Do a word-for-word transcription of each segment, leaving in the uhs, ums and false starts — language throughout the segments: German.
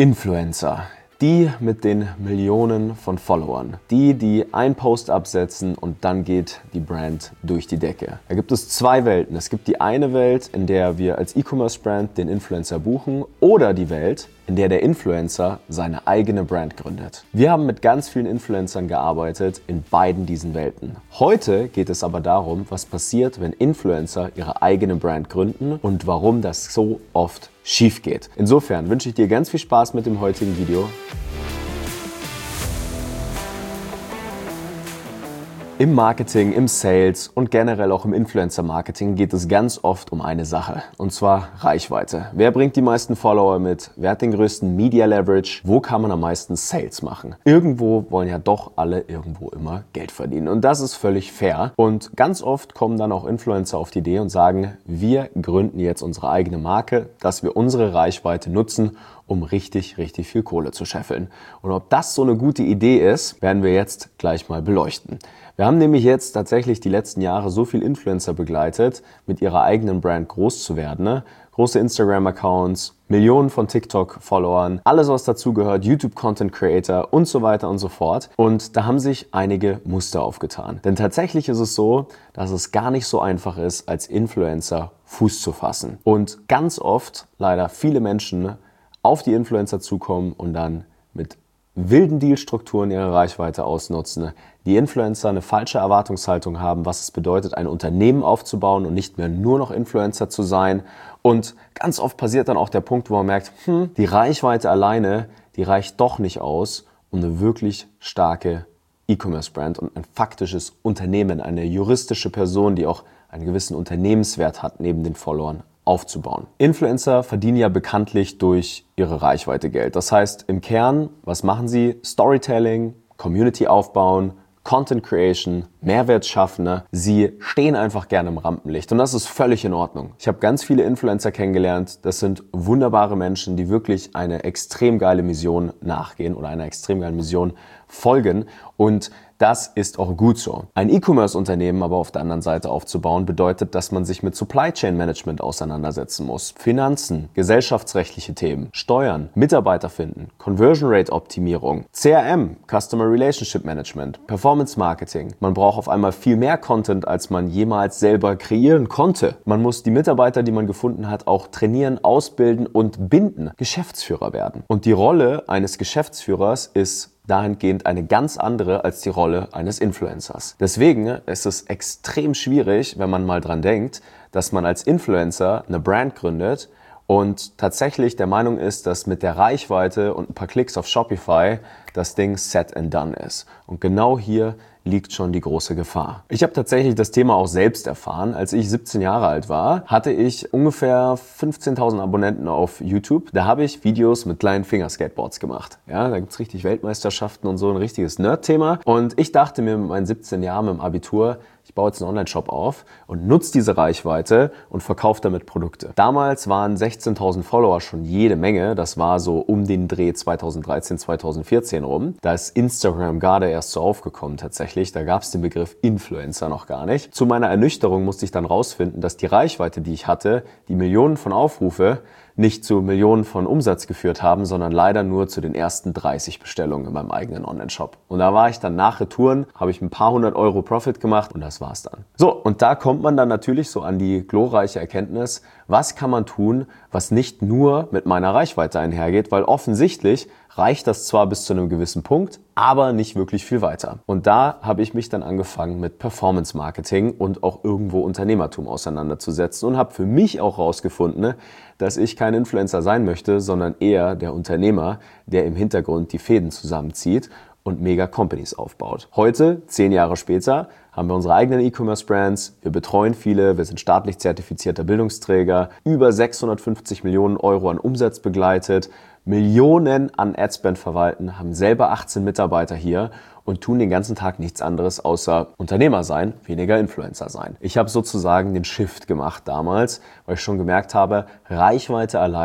Influencer. Die mit den Millionen von Followern. Die, die einen Post absetzen und dann geht die Brand durch die Decke. Da gibt es zwei Welten. Es gibt die eine Welt, in der wir als E-Commerce-Brand den Influencer buchen, oder die Welt, in der der Influencer seine eigene Brand gründet. Wir haben mit ganz vielen Influencern gearbeitet in beiden diesen Welten. Heute geht es aber darum, was passiert, wenn Influencer ihre eigene Brand gründen und warum das so oft schief geht. Insofern wünsche ich dir ganz viel Spaß mit dem heutigen Video. Im Marketing, im Sales und generell auch im Influencer-Marketing geht es ganz oft um eine Sache, und zwar Reichweite. Wer bringt die meisten Follower mit? Wer hat den größten Media Leverage? Wo kann man am meisten Sales machen? Irgendwo wollen ja doch alle irgendwo immer Geld verdienen, und das ist völlig fair. Und ganz oft kommen dann auch Influencer auf die Idee und sagen, wir gründen jetzt unsere eigene Marke, dass wir unsere Reichweite nutzen, um richtig, richtig viel Kohle zu scheffeln. Und ob das so eine gute Idee ist, werden wir jetzt gleich mal beleuchten. Wir haben nämlich jetzt tatsächlich die letzten Jahre so viel Influencer begleitet, mit ihrer eigenen Brand groß zu werden. Ne? Große Instagram-Accounts, Millionen von TikTok-Followern, alles was dazugehört, YouTube-Content-Creator und so weiter und so fort. Und da haben sich einige Muster aufgetan. Denn tatsächlich ist es so, dass es gar nicht so einfach ist, als Influencer Fuß zu fassen. Und ganz oft leider viele Menschen auf die Influencer zukommen und dann mit wilden Dealstrukturen ihre Reichweite ausnutzen, die Influencer eine falsche Erwartungshaltung haben, was es bedeutet, ein Unternehmen aufzubauen und nicht mehr nur noch Influencer zu sein. Und ganz oft passiert dann auch der Punkt, wo man merkt, hm, die Reichweite alleine, die reicht doch nicht aus, um eine wirklich starke E-Commerce-Brand und ein faktisches Unternehmen, eine juristische Person, die auch einen gewissen Unternehmenswert hat, neben den Followern aufzubauen. Influencer verdienen ja bekanntlich durch ihre Reichweite Geld. Das heißt, im Kern, was machen sie? Storytelling, Community aufbauen, Content Creation, Mehrwert schaffen. Sie stehen einfach gerne im Rampenlicht und das ist völlig in Ordnung. Ich habe ganz viele Influencer kennengelernt. Das sind wunderbare Menschen, die wirklich eine extrem geile Mission nachgehen oder einer extrem geilen Mission folgen, und das ist auch gut so. Ein E-Commerce-Unternehmen aber auf der anderen Seite aufzubauen, bedeutet, dass man sich mit Supply Chain Management auseinandersetzen muss. Finanzen, gesellschaftsrechtliche Themen, Steuern, Mitarbeiter finden, Conversion Rate Optimierung, C R M, Customer Relationship Management, Performance Marketing. Man braucht auf einmal viel mehr Content, als man jemals selber kreieren konnte. Man muss die Mitarbeiter, die man gefunden hat, auch trainieren, ausbilden und binden, Geschäftsführer werden. Und die Rolle eines Geschäftsführers ist dahingehend eine ganz andere als die Rolle eines Influencers. Deswegen ist es extrem schwierig, wenn man mal dran denkt, dass man als Influencer eine Brand gründet und tatsächlich der Meinung ist, dass mit der Reichweite und ein paar Klicks auf Shopify das Ding set and done ist. Und genau hier liegt schon die große Gefahr. Ich habe tatsächlich das Thema auch selbst erfahren. Als ich siebzehn Jahre alt war, hatte ich ungefähr fünfzehntausend Abonnenten auf YouTube. Da habe ich Videos mit kleinen Fingerskateboards gemacht. Ja, da gibt's richtig Weltmeisterschaften und so, ein richtiges Nerd-Thema. Und ich dachte mir mit meinen siebzehn Jahren im Abitur, ich baue jetzt einen Online-Shop auf und nutze diese Reichweite und verkaufe damit Produkte. Damals waren sechzehntausend Follower schon jede Menge. Das war so um den Dreh zweitausenddreizehn, zweitausendvierzehn rum. Da ist Instagram gerade erst so aufgekommen tatsächlich. Da gab es den Begriff Influencer noch gar nicht. Zu meiner Ernüchterung musste ich dann rausfinden, dass die Reichweite, die ich hatte, die Millionen von Aufrufe, nicht zu Millionen von Umsatz geführt haben, sondern leider nur zu den ersten dreißig Bestellungen in meinem eigenen Online-Shop. Und da war ich dann nach Retouren, habe ich ein paar hundert Euro Profit gemacht und das war's dann. So, und da kommt man dann natürlich so an die glorreiche Erkenntnis, was kann man tun, was nicht nur mit meiner Reichweite einhergeht, weil offensichtlich reicht das zwar bis zu einem gewissen Punkt, aber nicht wirklich viel weiter. Und da habe ich mich dann angefangen mit Performance Marketing und auch irgendwo Unternehmertum auseinanderzusetzen und habe für mich auch rausgefunden, dass ich kein Influencer sein möchte, sondern eher der Unternehmer, der im Hintergrund die Fäden zusammenzieht und mega Companies aufbaut. Heute, zehn Jahre später, haben wir unsere eigenen E-Commerce-Brands, wir betreuen viele, wir sind staatlich zertifizierter Bildungsträger, über sechshundertfünfzig Millionen Euro an Umsatz begleitet, Millionen an Adspend verwalten, haben selber achtzehn Mitarbeiter hier und tun den ganzen Tag nichts anderes außer Unternehmer sein, weniger Influencer sein. Ich habe sozusagen den Shift gemacht damals, weil ich schon gemerkt habe, Reichweite allein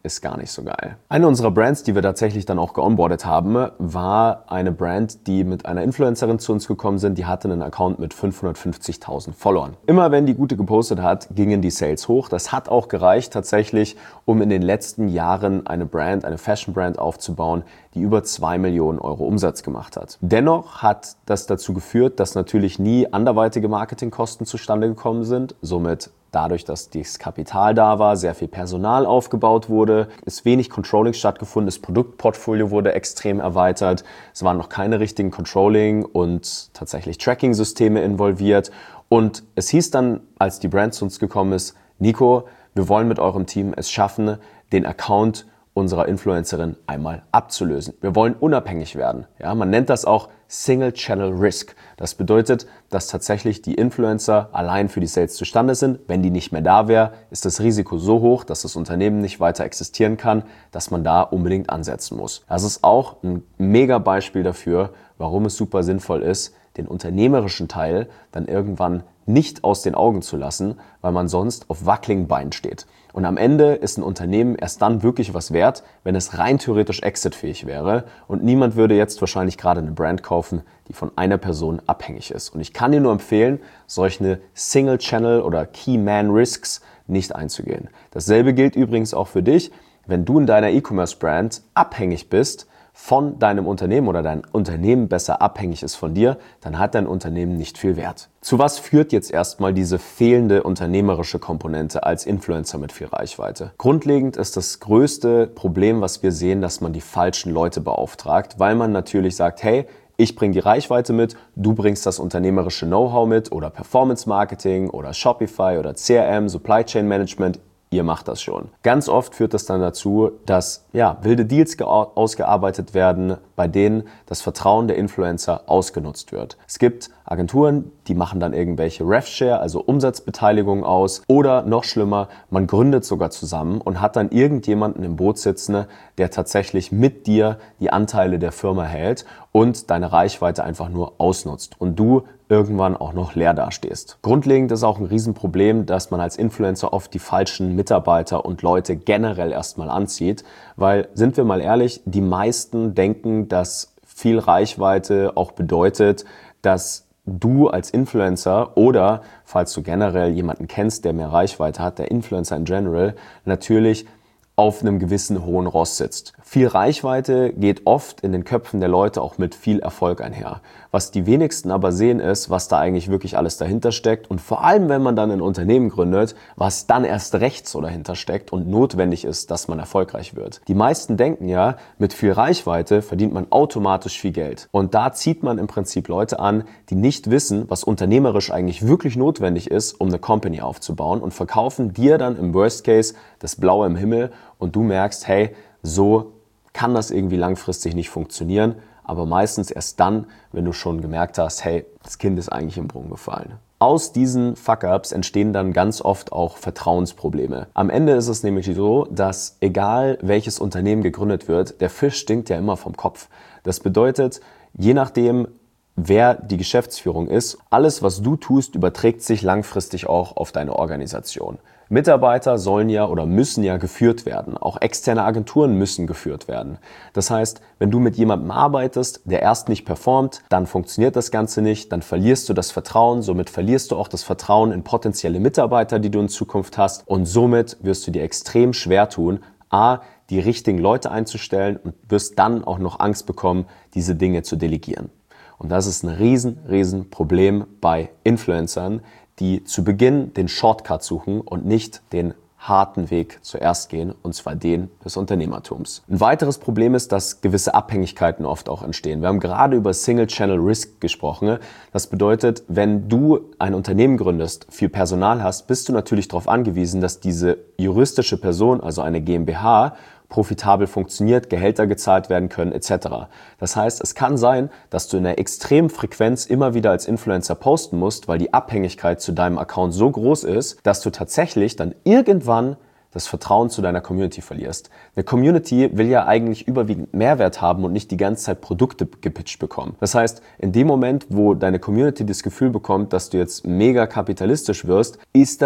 ist gar nicht so geil. Eine unserer Brands, die wir tatsächlich dann auch geonboardet haben, war eine Brand, die mit einer Influencerin zu uns gekommen sind. Die hatte einen Account mit fünfhundertfünfzigtausend Followern. Immer wenn die Gute gepostet hat, gingen die Sales hoch. Das hat auch gereicht tatsächlich, um in den letzten Jahren eine Brand, eine Fashion-Brand aufzubauen, die über zwei Millionen Euro Umsatz gemacht hat. Dennoch hat das dazu geführt, dass natürlich nie anderweitige Marketingkosten zustande gekommen sind. Somit dadurch, dass das Kapital da war, sehr viel Personal aufgebaut wurde, ist wenig Controlling stattgefunden, das Produktportfolio wurde extrem erweitert, es waren noch keine richtigen Controlling- und tatsächlich Tracking-Systeme involviert und es hieß dann, als die Brand zu uns gekommen ist, Nico, wir wollen mit eurem Team es schaffen, den Account unserer Influencerin einmal abzulösen. Wir wollen unabhängig werden. Ja, man nennt das auch Single Channel Risk. Das bedeutet, dass tatsächlich die Influencer allein für die Sales zustande sind. Wenn die nicht mehr da wäre, ist das Risiko so hoch, dass das Unternehmen nicht weiter existieren kann, dass man da unbedingt ansetzen muss. Das ist auch ein mega Beispiel dafür, warum es super sinnvoll ist, den unternehmerischen Teil dann irgendwann nicht aus den Augen zu lassen, weil man sonst auf wackeligen Beinen steht. Und am Ende ist ein Unternehmen erst dann wirklich was wert, wenn es rein theoretisch exitfähig wäre. Und niemand würde jetzt wahrscheinlich gerade eine Brand kaufen, die von einer Person abhängig ist. Und ich kann dir nur empfehlen, solche Single-Channel- oder Key-Man-Risks nicht einzugehen. Dasselbe gilt übrigens auch für dich, wenn du in deiner E-Commerce-Brand abhängig bist von deinem Unternehmen oder dein Unternehmen besser abhängig ist von dir, dann hat dein Unternehmen nicht viel Wert. Zu was führt jetzt erstmal diese fehlende unternehmerische Komponente als Influencer mit viel Reichweite? Grundlegend ist das größte Problem, was wir sehen, dass man die falschen Leute beauftragt, weil man natürlich sagt, hey, ich bringe die Reichweite mit, du bringst das unternehmerische Know-how mit oder Performance Marketing oder Shopify oder C R M, Supply Chain Management. Ihr macht das schon. Ganz oft führt das dann dazu, dass ja, wilde Deals ausgearbeitet werden, bei denen das Vertrauen der Influencer ausgenutzt wird. Es gibt Agenturen, die machen dann irgendwelche Rev-Share, also Umsatzbeteiligung aus. Oder noch schlimmer, man gründet sogar zusammen und hat dann irgendjemanden im Boot sitzen, der tatsächlich mit dir die Anteile der Firma hält und deine Reichweite einfach nur ausnutzt. Und du irgendwann auch noch leer dastehst. Grundlegend ist auch ein Riesenproblem, dass man als Influencer oft die falschen Mitarbeiter und Leute generell erstmal anzieht, weil, sind wir mal ehrlich, die meisten denken, dass viel Reichweite auch bedeutet, dass du als Influencer oder, falls du generell jemanden kennst, der mehr Reichweite hat, der Influencer in general, natürlich auf einem gewissen hohen Ross sitzt. Viel Reichweite geht oft in den Köpfen der Leute auch mit viel Erfolg einher. Was die wenigsten aber sehen ist, was da eigentlich wirklich alles dahinter steckt und vor allem, wenn man dann ein Unternehmen gründet, was dann erst recht so dahinter steckt und notwendig ist, dass man erfolgreich wird. Die meisten denken ja, mit viel Reichweite verdient man automatisch viel Geld. Und da zieht man im Prinzip Leute an, die nicht wissen, was unternehmerisch eigentlich wirklich notwendig ist, um eine Company aufzubauen und verkaufen dir dann im Worst Case das Blaue im Himmel und du merkst, hey, so kann das irgendwie langfristig nicht funktionieren, aber meistens erst dann, wenn du schon gemerkt hast, hey, das Kind ist eigentlich im Brunnen gefallen. Aus diesen Fuck-Ups entstehen dann ganz oft auch Vertrauensprobleme. Am Ende ist es nämlich so, dass egal welches Unternehmen gegründet wird, der Fisch stinkt ja immer vom Kopf. Das bedeutet, je nachdem, wer die Geschäftsführung ist, alles, was du tust, überträgt sich langfristig auch auf deine Organisation. Mitarbeiter sollen ja oder müssen ja geführt werden. Auch externe Agenturen müssen geführt werden. Das heißt, wenn du mit jemandem arbeitest, der erst nicht performt, dann funktioniert das Ganze nicht, dann verlierst du das Vertrauen, somit verlierst du auch das Vertrauen in potenzielle Mitarbeiter, die du in Zukunft hast und somit wirst du dir extrem schwer tun, a, die richtigen Leute einzustellen und wirst dann auch noch Angst bekommen, diese Dinge zu delegieren. Und das ist ein riesen, riesen Problem bei Influencern, die zu Beginn den Shortcut suchen und nicht den harten Weg zuerst gehen, und zwar den des Unternehmertums. Ein weiteres Problem ist, dass gewisse Abhängigkeiten oft auch entstehen. Wir haben gerade über Single Channel Risk gesprochen. Das bedeutet, wenn du ein Unternehmen gründest, viel Personal hast, bist du natürlich darauf angewiesen, dass diese juristische Person, also eine GmbH, profitabel funktioniert, Gehälter gezahlt werden können et cetera. Das heißt, es kann sein, dass du in einer extremen Frequenz immer wieder als Influencer posten musst, weil die Abhängigkeit zu deinem Account so groß ist, dass du tatsächlich dann irgendwann das Vertrauen zu deiner Community verlierst. Eine Community will ja eigentlich überwiegend Mehrwert haben und nicht die ganze Zeit Produkte gepitcht bekommen. Das heißt, in dem Moment, wo deine Community das Gefühl bekommt, dass du jetzt mega kapitalistisch wirst, ist das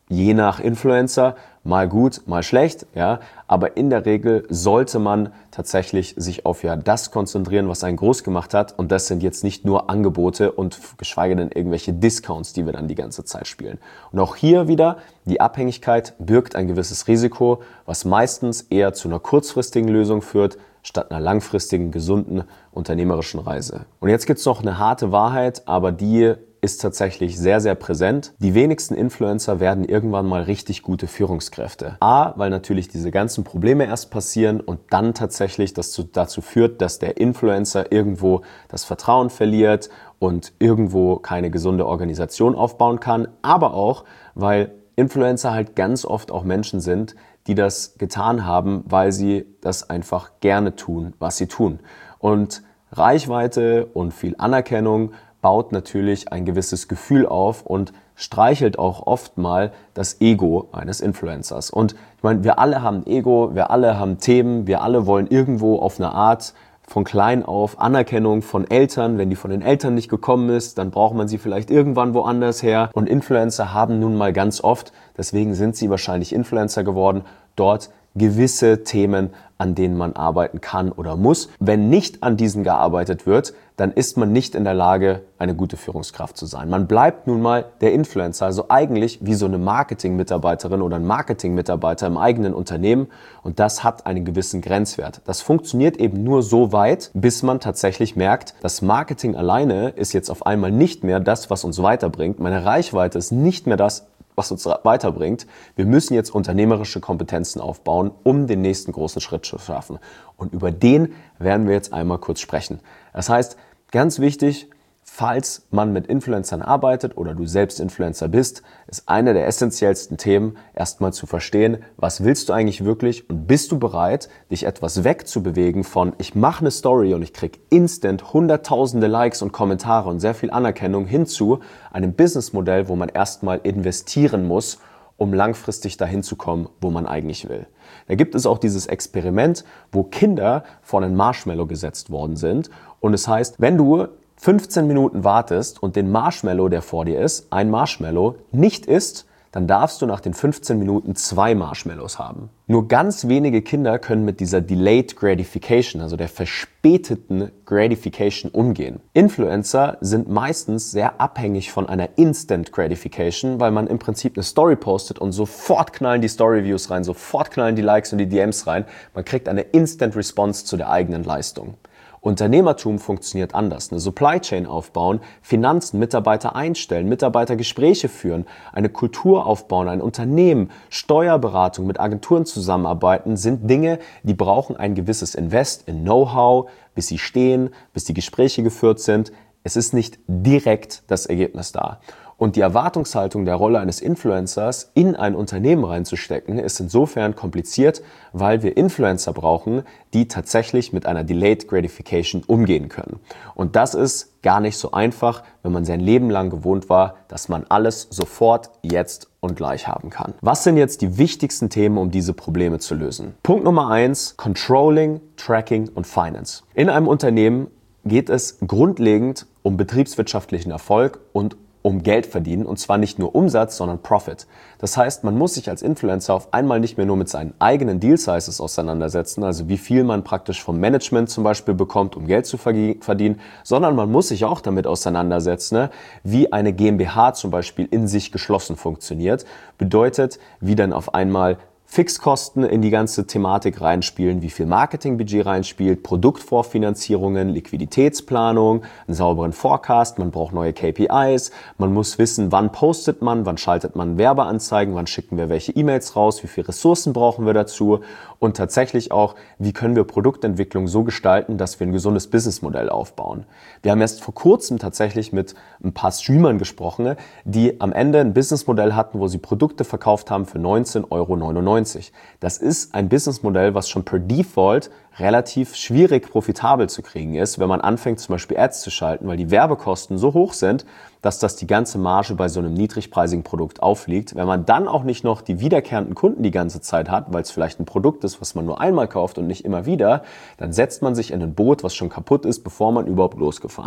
je nach Influencer, mal gut, mal schlecht, ja, aber in der Regel sollte man tatsächlich sich auf ja das konzentrieren, was einen groß gemacht hat, und das sind jetzt nicht nur Angebote und geschweige denn irgendwelche Discounts, die wir dann die ganze Zeit spielen. Und auch hier wieder, die Abhängigkeit birgt ein gewisses Risiko, was meistens eher zu einer kurzfristigen Lösung führt, statt einer langfristigen, gesunden, unternehmerischen Reise. Und jetzt gibt's noch eine harte Wahrheit, aber die ist tatsächlich sehr, sehr präsent. Die wenigsten Influencer werden irgendwann mal richtig gute Führungskräfte. A, weil natürlich diese ganzen Probleme erst passieren und dann tatsächlich das dazu führt, dass der Influencer irgendwo das Vertrauen verliert und irgendwo keine gesunde Organisation aufbauen kann. Aber auch, weil Influencer halt ganz oft auch Menschen sind, die das getan haben, weil sie das einfach gerne tun, was sie tun. Und Reichweite und viel Anerkennung baut natürlich ein gewisses Gefühl auf und streichelt auch oft mal das Ego eines Influencers. Und ich meine, wir alle haben Ego, wir alle haben Themen, wir alle wollen irgendwo auf eine Art von klein auf Anerkennung von Eltern. Wenn die von den Eltern nicht gekommen ist, dann braucht man sie vielleicht irgendwann woanders her. Und Influencer haben nun mal ganz oft, deswegen sind sie wahrscheinlich Influencer geworden, dort gewisse Themen, an denen man arbeiten kann oder muss. Wenn nicht an diesen gearbeitet wird, dann ist man nicht in der Lage, eine gute Führungskraft zu sein. Man bleibt nun mal der Influencer, also eigentlich wie so eine Marketing-Mitarbeiterin oder ein Marketing-Mitarbeiter im eigenen Unternehmen, und das hat einen gewissen Grenzwert. Das funktioniert eben nur so weit, bis man tatsächlich merkt, das Marketing alleine ist jetzt auf einmal nicht mehr das, was uns weiterbringt. Meine Reichweite ist nicht mehr das, was uns weiterbringt. Wir müssen jetzt unternehmerische Kompetenzen aufbauen, um den nächsten großen Schritt zu schaffen. Und über den werden wir jetzt einmal kurz sprechen. Das heißt, ganz wichtig, falls man mit Influencern arbeitet oder du selbst Influencer bist, ist eine der essentiellsten Themen, erstmal zu verstehen, was willst du eigentlich wirklich und bist du bereit, dich etwas wegzubewegen von ich mache eine Story und ich krieg instant hunderttausende Likes und Kommentare und sehr viel Anerkennung hin zu einem Businessmodell, wo man erstmal investieren muss, um langfristig dahin zu kommen, wo man eigentlich will. Da gibt es auch dieses Experiment, wo Kinder vor einen Marshmallow gesetzt worden sind, und es heißt, wenn du fünfzehn Minuten wartest und den Marshmallow, der vor dir ist, ein Marshmallow, nicht isst, dann darfst du nach den fünfzehn Minuten zwei Marshmallows haben. Nur ganz wenige Kinder können mit dieser Delayed Gratification, also der verspäteten Gratification, umgehen. Influencer sind meistens sehr abhängig von einer Instant Gratification, weil man im Prinzip eine Story postet und sofort knallen die Story-Views rein, sofort knallen die Likes und die D Ms rein. Man kriegt eine Instant Response zu der eigenen Leistung. Unternehmertum funktioniert anders. Eine Supply Chain aufbauen, Finanzen, Mitarbeiter einstellen, Mitarbeitergespräche führen, eine Kultur aufbauen, ein Unternehmen, Steuerberatung, mit Agenturen zusammenarbeiten, sind Dinge, die brauchen ein gewisses Invest in Know-how, bis sie stehen, bis die Gespräche geführt sind. Es ist nicht direkt das Ergebnis da. Und die Erwartungshaltung der Rolle eines Influencers in ein Unternehmen reinzustecken, ist insofern kompliziert, weil wir Influencer brauchen, die tatsächlich mit einer Delayed Gratification umgehen können. Und das ist gar nicht so einfach, wenn man sein Leben lang gewohnt war, dass man alles sofort, jetzt und gleich haben kann. Was sind jetzt die wichtigsten Themen, um diese Probleme zu lösen? Punkt Nummer eins, Controlling, Tracking und Finance. In einem Unternehmen geht es grundlegend um betriebswirtschaftlichen Erfolg und um Geld verdienen, und zwar nicht nur Umsatz, sondern Profit. Das heißt, man muss sich als Influencer auf einmal nicht mehr nur mit seinen eigenen Deal Sizes auseinandersetzen, also wie viel man praktisch vom Management zum Beispiel bekommt, um Geld zu verdienen, sondern man muss sich auch damit auseinandersetzen, ne, wie eine GmbH zum Beispiel in sich geschlossen funktioniert. Bedeutet, wie dann auf einmal Fixkosten in die ganze Thematik reinspielen, wie viel Marketingbudget reinspielt, Produktvorfinanzierungen, Liquiditätsplanung, einen sauberen Forecast, man braucht neue K P Is, man muss wissen, wann postet man, wann schaltet man Werbeanzeigen, wann schicken wir welche E-Mails raus, wie viele Ressourcen brauchen wir dazu, und tatsächlich auch, wie können wir Produktentwicklung so gestalten, dass wir ein gesundes Businessmodell aufbauen. Wir haben erst vor kurzem tatsächlich mit ein paar Streamern gesprochen, die am Ende ein Businessmodell hatten, wo sie Produkte verkauft haben für neunzehn Euro neunundneunzig. Das ist ein Businessmodell, was schon per Default relativ schwierig profitabel zu kriegen ist, wenn man anfängt zum Beispiel Ads zu schalten, weil die Werbekosten so hoch sind, dass das die ganze Marge bei so einem niedrigpreisigen Produkt aufliegt. Wenn man dann auch nicht noch die wiederkehrenden Kunden die ganze Zeit hat, weil es vielleicht ein Produkt ist, was man nur einmal kauft und nicht immer wieder, dann setzt man sich in ein Boot, was schon kaputt ist, bevor man überhaupt losgefahren ist.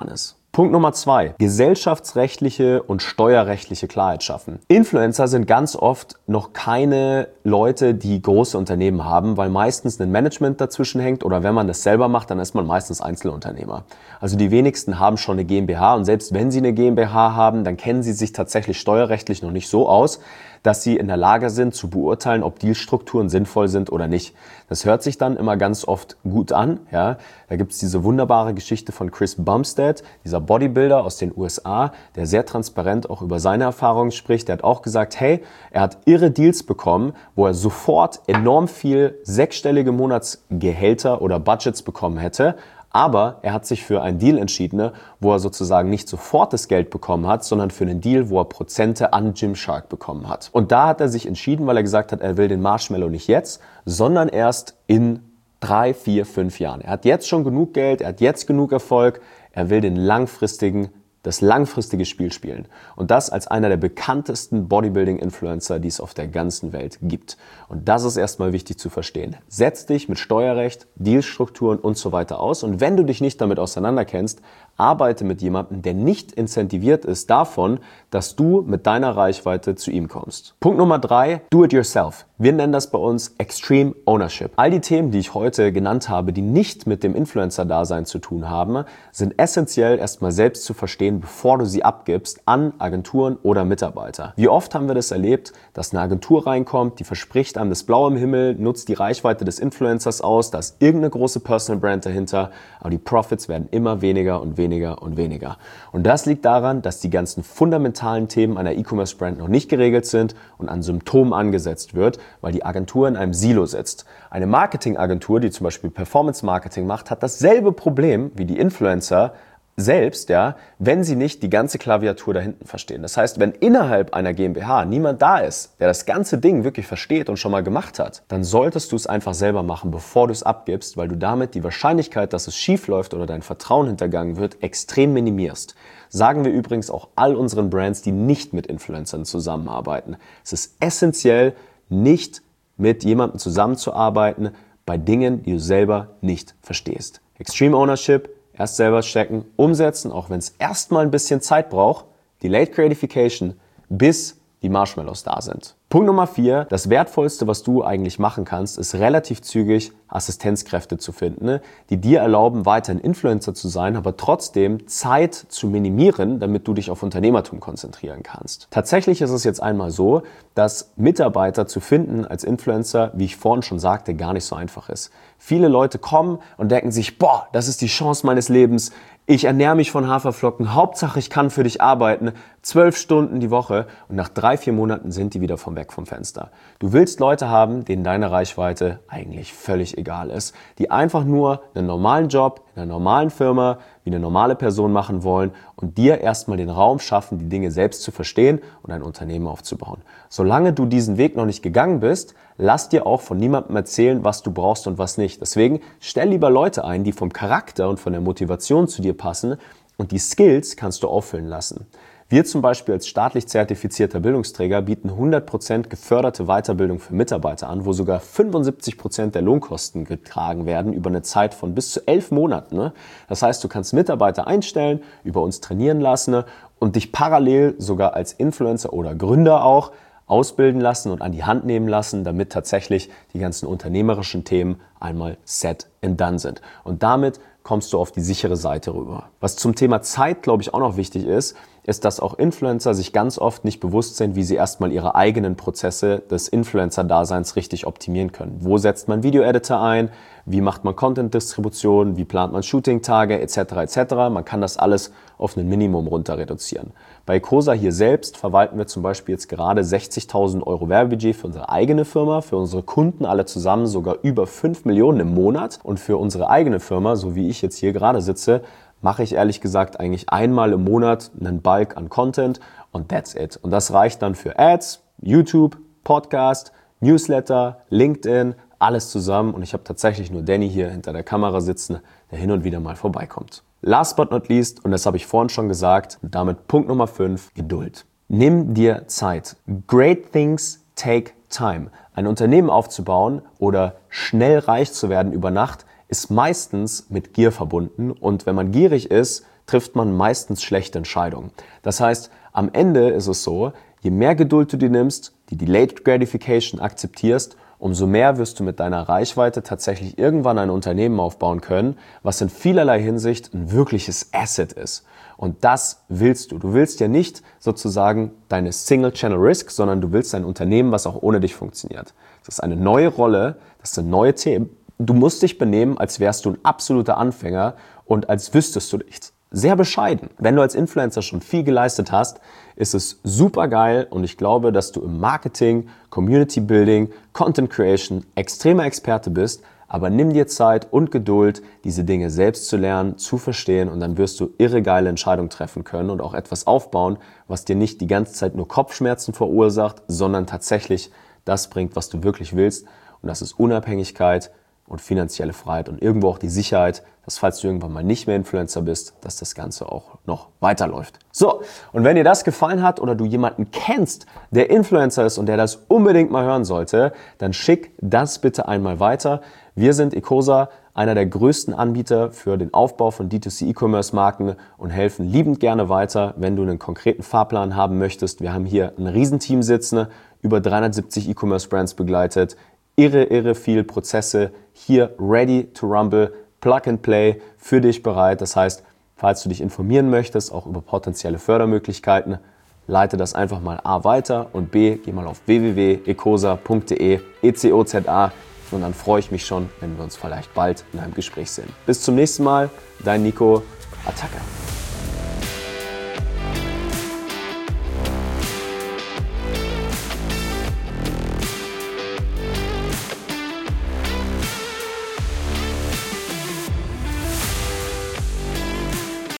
Punkt Nummer zwei. Gesellschaftsrechtliche und steuerrechtliche Klarheit schaffen. Influencer sind ganz oft noch keine Leute, die große Unternehmen haben, weil meistens ein Management dazwischen hängt oder wenn man das selber macht, dann ist man meistens Einzelunternehmer. Also die wenigsten haben schon eine GmbH und selbst wenn sie eine GmbH haben, dann kennen sie sich tatsächlich steuerrechtlich noch nicht so aus, dass sie in der Lage sind zu beurteilen, ob Dealstrukturen sinnvoll sind oder nicht. Das hört sich dann immer ganz oft gut an. Ja. Da gibt es diese wunderbare Geschichte von Chris Bumstead, dieser Bodybuilder aus den U S A, der sehr transparent auch über seine Erfahrungen spricht. Der hat auch gesagt, hey, er hat irre Deals bekommen, wo er sofort enorm viel sechsstellige Monatsgehälter oder Budgets bekommen hätte. Aber er hat sich für einen Deal entschieden, wo er sozusagen nicht sofort das Geld bekommen hat, sondern für einen Deal, wo er Prozente an Gymshark bekommen hat. Und da hat er sich entschieden, weil er gesagt hat, er will den Marshmallow nicht jetzt, sondern erst in drei, vier, fünf Jahren. Er hat jetzt schon genug Geld, er hat jetzt genug Erfolg, er will den langfristigen das langfristige Spiel spielen. Und das als einer der bekanntesten Bodybuilding-Influencer, die es auf der ganzen Welt gibt. Und das ist erstmal wichtig zu verstehen. Setz dich mit Steuerrecht, Dealstrukturen und so weiter aus. Und wenn du dich nicht damit auseinanderkennst, arbeite mit jemandem, der nicht incentiviert ist davon, dass du mit deiner Reichweite zu ihm kommst. Punkt Nummer drei, do it yourself. Wir nennen das bei uns Extreme Ownership. All die Themen, die ich heute genannt habe, die nicht mit dem Influencer-Dasein zu tun haben, sind essentiell erstmal selbst zu verstehen, bevor du sie abgibst an Agenturen oder Mitarbeiter. Wie oft haben wir das erlebt, dass eine Agentur reinkommt, die verspricht einem das Blaue im Himmel, nutzt die Reichweite des Influencers aus, da ist irgendeine große Personal Brand dahinter, aber die Profits werden immer weniger und weniger und weniger. Und das liegt daran, dass die ganzen fundamentalen Themen einer E-Commerce-Brand noch nicht geregelt sind und an Symptomen angesetzt wird, weil die Agentur in einem Silo sitzt. Eine Marketingagentur, die zum Beispiel Performance-Marketing macht, hat dasselbe Problem wie die Influencer selbst, ja, wenn sie nicht die ganze Klaviatur da hinten verstehen. Das heißt, wenn innerhalb einer GmbH niemand da ist, der das ganze Ding wirklich versteht und schon mal gemacht hat, dann solltest du es einfach selber machen, bevor du es abgibst, weil du damit die Wahrscheinlichkeit, dass es schief läuft oder dein Vertrauen hintergangen wird, extrem minimierst. Sagen wir übrigens auch all unseren Brands, die nicht mit Influencern zusammenarbeiten. Es ist essentiell, nicht mit jemandem zusammenzuarbeiten bei Dingen, die du selber nicht verstehst. Extreme Ownership, erst selber checken, umsetzen, auch wenn es erstmal ein bisschen Zeit braucht, Delayed Gratification, bis die Marshmallows da sind. Punkt Nummer vier, das Wertvollste, was du eigentlich machen kannst, ist relativ zügig Assistenzkräfte zu finden, die dir erlauben, weiterhin Influencer zu sein, aber trotzdem Zeit zu minimieren, damit du dich auf Unternehmertum konzentrieren kannst. Tatsächlich ist es jetzt einmal so, dass Mitarbeiter zu finden als Influencer, wie ich vorhin schon sagte, gar nicht so einfach ist. Viele Leute kommen und denken sich, boah, das ist die Chance meines Lebens. Ich ernähre mich von Haferflocken, Hauptsache ich kann für dich arbeiten, zwölf Stunden die Woche und nach drei, vier Monaten sind die wieder vom weg vom Fenster. Du willst Leute haben, denen deine Reichweite eigentlich völlig egal ist, die einfach nur einen normalen Job in einer normalen Firma wie eine normale Person machen wollen und dir erstmal den Raum schaffen, die Dinge selbst zu verstehen und ein Unternehmen aufzubauen. Solange du diesen Weg noch nicht gegangen bist, lass dir auch von niemandem erzählen, was du brauchst und was nicht. Deswegen stell lieber Leute ein, die vom Charakter und von der Motivation zu dir passen und die Skills kannst du auffüllen lassen. Wir zum Beispiel als staatlich zertifizierter Bildungsträger bieten hundert Prozent geförderte Weiterbildung für Mitarbeiter an, wo sogar fünfundsiebzig Prozent der Lohnkosten getragen werden über eine Zeit von bis zu elf Monaten. Das heißt, du kannst Mitarbeiter einstellen, über uns trainieren lassen und dich parallel sogar als Influencer oder Gründer auch ausbilden lassen und an die Hand nehmen lassen, damit tatsächlich die ganzen unternehmerischen Themen einmal set and done sind. Und damit kommst du auf die sichere Seite rüber. Was zum Thema Zeit, glaube ich, auch noch wichtig ist, ist, dass auch Influencer sich ganz oft nicht bewusst sind, wie sie erstmal ihre eigenen Prozesse des Influencer-Daseins richtig optimieren können. Wo setzt man Video-Editor ein? Wie macht man Content-Distribution? Wie plant man Shooting-Tage? Etc. et cetera. Man kann das alles auf ein Minimum runter reduzieren. Bei Cosa hier selbst verwalten wir zum Beispiel jetzt gerade sechzigtausend Euro Werbebudget für unsere eigene Firma, für unsere Kunden alle zusammen sogar über fünf Millionen im Monat und für unsere eigene Firma, so wie ich jetzt hier gerade sitze, mache ich ehrlich gesagt eigentlich einmal im Monat einen Bulk an Content und that's it. Und das reicht dann für Ads, YouTube, Podcast, Newsletter, LinkedIn, alles zusammen. Und ich habe tatsächlich nur Danny hier hinter der Kamera sitzen, der hin und wieder mal vorbeikommt. Last but not least, und das habe ich vorhin schon gesagt, und damit Punkt Nummer fünf, Geduld. Nimm dir Zeit. Great things take time. Ein Unternehmen aufzubauen oder schnell reich zu werden über Nacht, ist meistens mit Gier verbunden und wenn man gierig ist, trifft man meistens schlechte Entscheidungen. Das heißt, am Ende ist es so, je mehr Geduld du dir nimmst, die Delayed Gratification akzeptierst, umso mehr wirst du mit deiner Reichweite tatsächlich irgendwann ein Unternehmen aufbauen können, was in vielerlei Hinsicht ein wirkliches Asset ist. Und das willst du. Du willst ja nicht sozusagen deine Single-Channel-Risk, sondern du willst ein Unternehmen, was auch ohne dich funktioniert. Das ist eine neue Rolle, das sind neue Themen. Du musst dich benehmen, als wärst du ein absoluter Anfänger und als wüsstest du nichts. Sehr bescheiden. Wenn du als Influencer schon viel geleistet hast, ist es super geil und ich glaube, dass du im Marketing, Community Building, Content Creation extremer Experte bist, aber nimm dir Zeit und Geduld, diese Dinge selbst zu lernen, zu verstehen und dann wirst du irre geile Entscheidungen treffen können und auch etwas aufbauen, was dir nicht die ganze Zeit nur Kopfschmerzen verursacht, sondern tatsächlich das bringt, was du wirklich willst und das ist Unabhängigkeit und finanzielle Freiheit und irgendwo auch die Sicherheit, dass falls du irgendwann mal nicht mehr Influencer bist, dass das Ganze auch noch weiterläuft. So, und wenn dir das gefallen hat oder du jemanden kennst, der Influencer ist und der das unbedingt mal hören sollte, dann schick das bitte einmal weiter. Wir sind Ecosa, einer der größten Anbieter für den Aufbau von D zwei C E-Commerce-Marken und helfen liebend gerne weiter, wenn du einen konkreten Fahrplan haben möchtest. Wir haben hier ein Riesenteam sitzen, über dreihundertsiebzig E-Commerce-Brands begleitet, irre, irre viel Prozesse hier ready to rumble, Plug and Play für dich bereit. Das heißt, falls du dich informieren möchtest, auch über potenzielle Fördermöglichkeiten, leite das einfach mal A weiter und B, geh mal auf w w w punkt ecosa punkt de, E C O Z A und dann freue ich mich schon, wenn wir uns vielleicht bald in einem Gespräch sehen. Bis zum nächsten Mal, dein Nico, Attacke.